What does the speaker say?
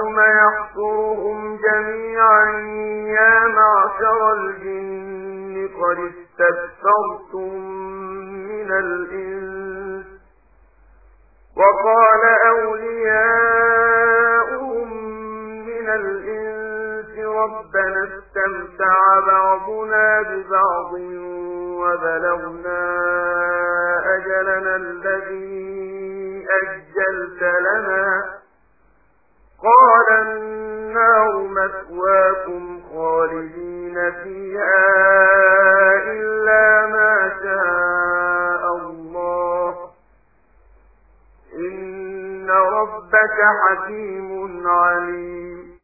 ويوم يحشرهم جميعا يا معشر الجن قد استكثرتم من الإنس وقال أولياؤهم من الإنس ربنا استمتع بعضنا ببعض وبلغنا أجلنا الذي أجلت لنا قال النار مثواكم خالدين فيها إلا ما شاء الله إن ربك حكيم عليم.